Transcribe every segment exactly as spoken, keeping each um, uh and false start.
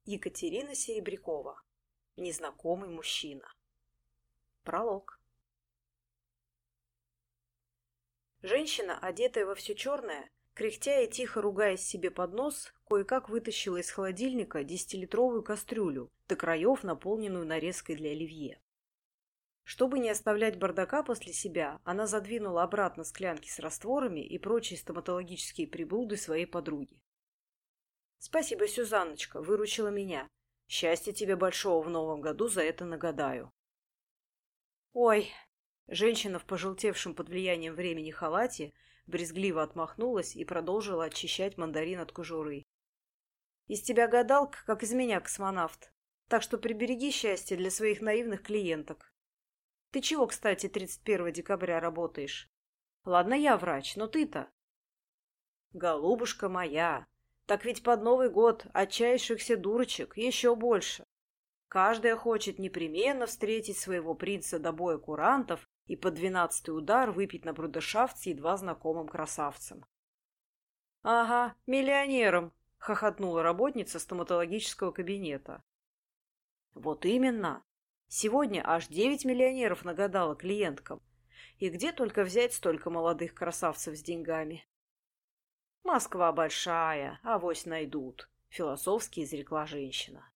Екатерина Серебрякова. Незнакомый мужчина. Пролог. Женщина, одетая во все черное, кряхтя и тихо ругаясь себе под нос, кое-как вытащила из холодильника десятилитровую кастрюлю, до краев наполненную нарезкой для оливье. Чтобы не оставлять бардака после себя, она задвинула обратно склянки с растворами и прочие стоматологические приблуды своей подруги. «Спасибо, Сюзанночка, выручила меня. Счастья тебе большого в новом году за это нагадаю». «Ой!» Женщина в пожелтевшем под влиянием времени халате брезгливо отмахнулась и продолжила очищать мандарин от кожуры. «Из тебя гадалка, как из меня космонавт. Так что прибереги счастье для своих наивных клиенток. Ты чего, кстати, тридцать первого декабря работаешь? Ладно, я врач, но ты-то...» «Голубушка моя, так ведь под Новый год отчаявшихся дурочек еще больше. Каждая хочет непременно встретить своего принца до боя курантов и под двенадцатый удар выпить на брудершафт с едва знакомым красавцем». «Ага, миллионером!» — хохотнула работница стоматологического кабинета. «Вот именно! Сегодня аж девять миллионеров нагадала клиенткам. И где только взять столько молодых красавцев с деньгами?» «Москва большая, авось найдут», — философски изрекла женщина.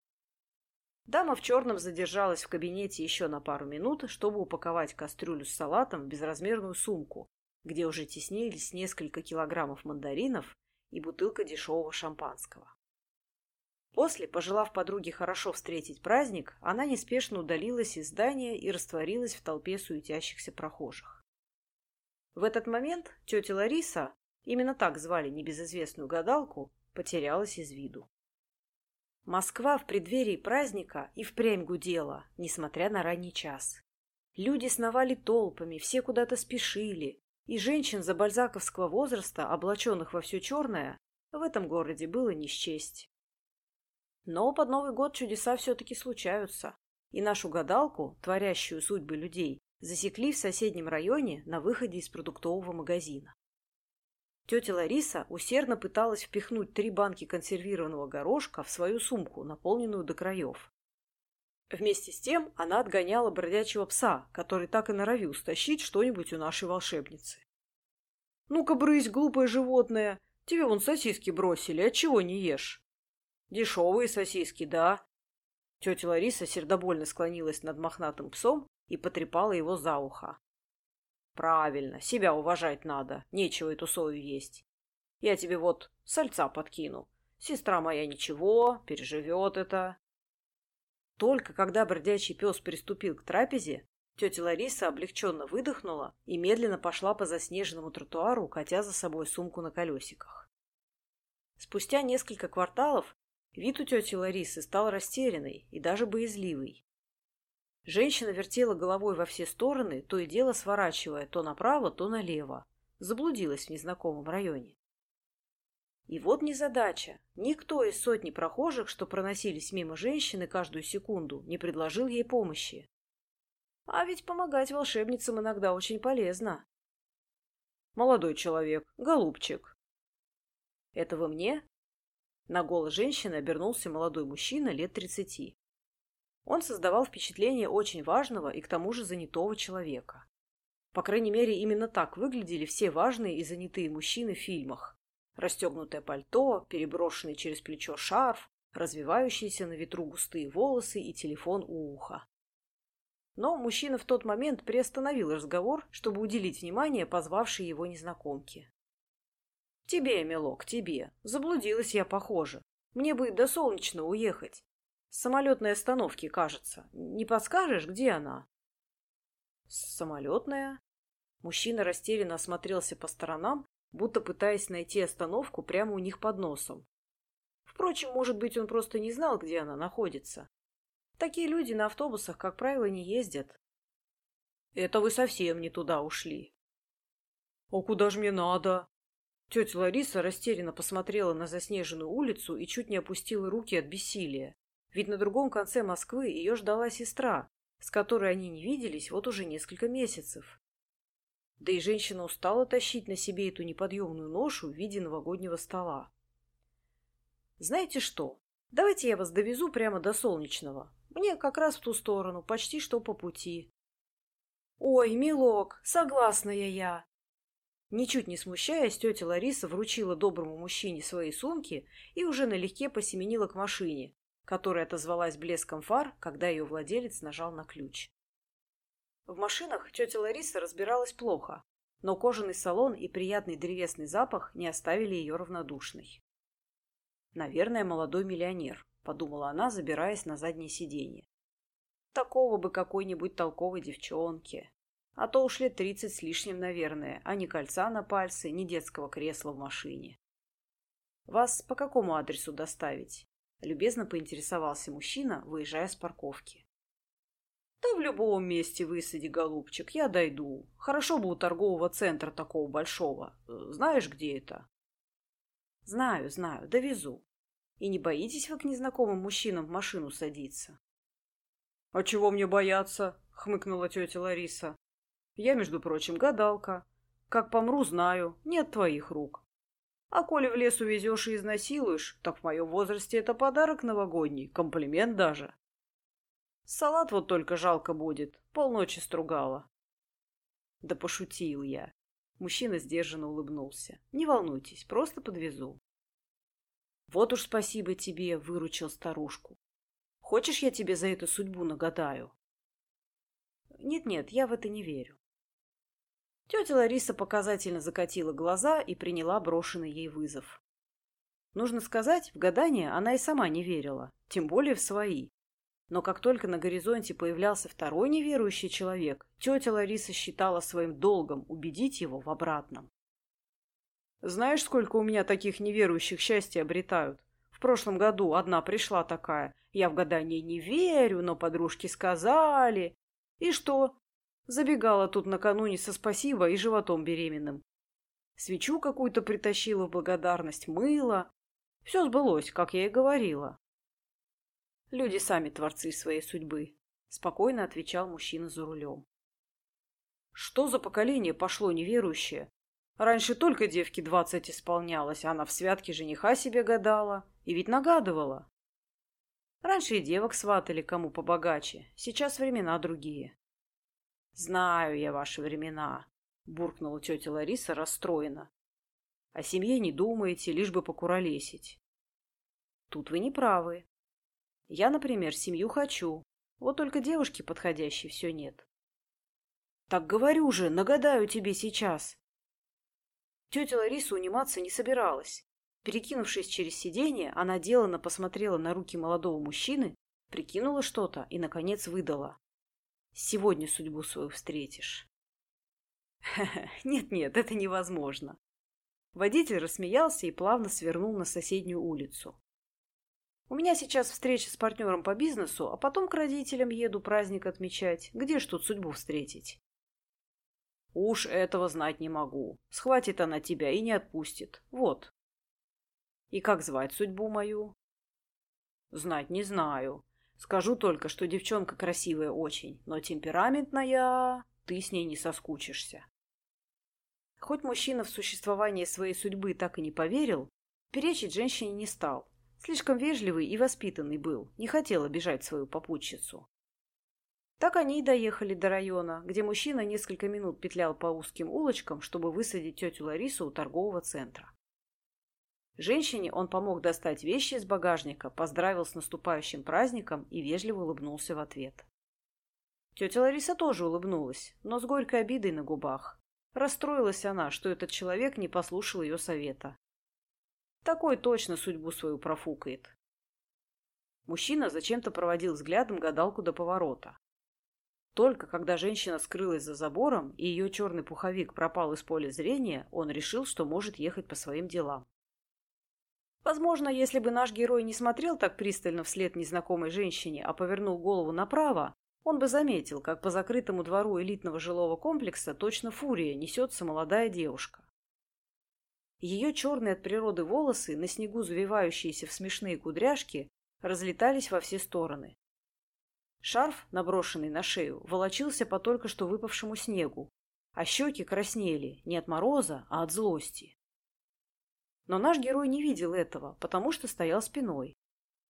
Дама в черном задержалась в кабинете еще на пару минут, чтобы упаковать кастрюлю с салатом в безразмерную сумку, где уже теснились несколько килограммов мандаринов и бутылка дешевого шампанского. После, пожелав подруге хорошо встретить праздник, она неспешно удалилась из здания и растворилась в толпе суетящихся прохожих. В этот момент тетя Лариса, именно так звали небезызвестную гадалку, потерялась из виду. Москва в преддверии праздника и впрямь гудела, несмотря на ранний час. Люди сновали толпами, все куда-то спешили, и женщин забальзаковского возраста, облаченных во все черное, в этом городе было не счесть. Но под Новый год чудеса все-таки случаются, и нашу гадалку, творящую судьбы людей, засекли в соседнем районе на выходе из продуктового магазина. Тетя Лариса усердно пыталась впихнуть три банки консервированного горошка в свою сумку, наполненную до краев. Вместе с тем она отгоняла бродячего пса, который так и норовил стащить что-нибудь у нашей волшебницы. «Ну-ка, брысь, глупое животное! Тебе вон сосиски бросили, отчего не ешь?» «Дешевые сосиски, да?» Тетя Лариса сердобольно склонилась над мохнатым псом и потрепала его за ухо. «Правильно, себя уважать надо, нечего эту сою есть. Я тебе вот сальца подкину. Сестра моя ничего, переживет это». Только когда бродячий пес приступил к трапезе, тетя Лариса облегченно выдохнула и медленно пошла по заснеженному тротуару, катя за собой сумку на колесиках. Спустя несколько кварталов вид у тети Ларисы стал растерянный и даже боязливый. Женщина вертела головой во все стороны, то и дело сворачивая то направо, то налево. Заблудилась в незнакомом районе. И вот незадача. Никто из сотни прохожих, что проносились мимо женщины каждую секунду, не предложил ей помощи. А ведь помогать волшебницам иногда очень полезно. «Молодой человек, голубчик». «Это вы мне?» На голос женщины обернулся молодой мужчина лет тридцати. Он создавал впечатление очень важного и к тому же занятого человека. По крайней мере, именно так выглядели все важные и занятые мужчины в фильмах. Расстегнутое пальто, переброшенный через плечо шарф, развивающиеся на ветру густые волосы и телефон у уха. Но мужчина в тот момент приостановил разговор, чтобы уделить внимание позвавшей его незнакомке. «Тебе, милок, тебе. Заблудилась я, похоже. Мне бы до Солнечного уехать. С самолетной остановки, кажется. Не подскажешь, где она?» «Самолетная?» Мужчина растерянно осмотрелся по сторонам, будто пытаясь найти остановку прямо у них под носом. Впрочем, может быть, он просто не знал, где она находится. Такие люди на автобусах, как правило, не ездят. «Это вы совсем не туда ушли». «А куда же мне надо?» Тетя Лариса растерянно посмотрела на заснеженную улицу и чуть не опустила руки от бессилия. Ведь на другом конце Москвы ее ждала сестра, с которой они не виделись вот уже несколько месяцев. Да и женщина устала тащить на себе эту неподъемную ношу в виде новогоднего стола. «Знаете что? Давайте я вас довезу прямо до Солнечного. Мне как раз в ту сторону, почти что по пути. Ой, милок, согласная я. Ничуть не смущаясь, тетя Лариса вручила доброму мужчине свои сумки и уже налегке посеменила к машине, которая отозвалась блеском фар, когда ее владелец нажал на ключ. В машинах тетя Лариса разбиралась плохо, но кожаный салон и приятный древесный запах не оставили ее равнодушной. «Наверное, молодой миллионер», — подумала она, забираясь на заднее сиденье. «Такого бы какой-нибудь толковой девчонки. А то уж лет тридцать с лишним, наверное, а ни кольца на пальце, ни детского кресла в машине». «Вас по какому адресу доставить?» — любезно поинтересовался мужчина, выезжая с парковки. «Да в любом месте высади, голубчик, я дойду. Хорошо бы у торгового центра такого большого. Знаешь, где это?» «Знаю, знаю, довезу. И не боитесь вы к незнакомым мужчинам в машину садиться?» «А чего мне бояться?» — хмыкнула тетя Лариса. «Я, между прочим, гадалка. Как помру, знаю, нет твоих рук. А коли в лес увезешь и изнасилуешь, так в моем возрасте это подарок новогодний, комплимент даже. Салат вот только жалко будет, полночи стругала». «Да пошутил я». Мужчина сдержанно улыбнулся. «Не волнуйтесь, просто подвезу». «Вот уж спасибо тебе», — выручил старушку. «Хочешь, я тебе за эту судьбу нагадаю?» «Нет-нет, я в это не верю». Тетя Лариса показательно закатила глаза и приняла брошенный ей вызов. Нужно сказать, в гадания она и сама не верила, тем более в свои. Но как только на горизонте появлялся второй неверующий человек, тетя Лариса считала своим долгом убедить его в обратном. «Знаешь, сколько у меня таких неверующих счастья обретают? В прошлом году одна пришла такая. Я в гадания не верю, но подружки сказали. И что? Забегала тут накануне со спасибо и животом беременным. Свечу какую-то притащила в благодарность, мыло. Все сбылось, как я и говорила». «Люди сами творцы своей судьбы», — спокойно отвечал мужчина за рулем. «Что за поколение пошло неверующее? Раньше только девке двадцать исполнялось, а она в святке жениха себе гадала. И ведь нагадывала. Раньше и девок сватали кому побогаче, сейчас времена другие». «Знаю я ваши времена», — буркнула тетя Лариса расстроена. «О семье не думаете, лишь бы покуролесить». «Тут вы не правы. Я, например, семью хочу, вот только девушки подходящей все нет». «Так говорю же, нагадаю тебе сейчас». Тетя Лариса униматься не собиралась. Перекинувшись через сиденье, она деланно посмотрела на руки молодого мужчины, прикинула что-то и, наконец, выдала. «Сегодня судьбу свою встретишь». «Нет-нет, это невозможно». Водитель рассмеялся и плавно свернул на соседнюю улицу. «У меня сейчас встреча с партнером по бизнесу, а потом к родителям еду праздник отмечать. Где ж тут судьбу встретить?» «Уж этого знать не могу. Схватит она тебя и не отпустит. Вот». «И как звать судьбу мою?» «Знать не знаю. Скажу только, что девчонка красивая очень, но темпераментная, ты с ней не соскучишься». Хоть мужчина в существование своей судьбы так и не поверил, перечить женщине не стал. Слишком вежливый и воспитанный был, не хотел обижать свою попутчицу. Так они и доехали до района, где мужчина несколько минут петлял по узким улочкам, чтобы высадить тетю Ларису у торгового центра. Женщине он помог достать вещи из багажника, поздравил с наступающим праздником и вежливо улыбнулся в ответ. Тетя Лариса тоже улыбнулась, но с горькой обидой на губах. Расстроилась она, что этот человек не послушал ее совета. Такой точно судьбу свою профукает. Мужчина зачем-то проводил взглядом гадалку до поворота. Только когда женщина скрылась за забором и ее черный пуховик пропал из поля зрения, он решил, что может ехать по своим делам. Возможно, если бы наш герой не смотрел так пристально вслед незнакомой женщине, а повернул голову направо, он бы заметил, как по закрытому двору элитного жилого комплекса точно фурия несется молодая девушка. Ее черные от природы волосы, на снегу завивающиеся в смешные кудряшки, разлетались во все стороны. Шарф, наброшенный на шею, волочился по только что выпавшему снегу, а щеки краснели не от мороза, а от злости. Но наш герой не видел этого, потому что стоял спиной.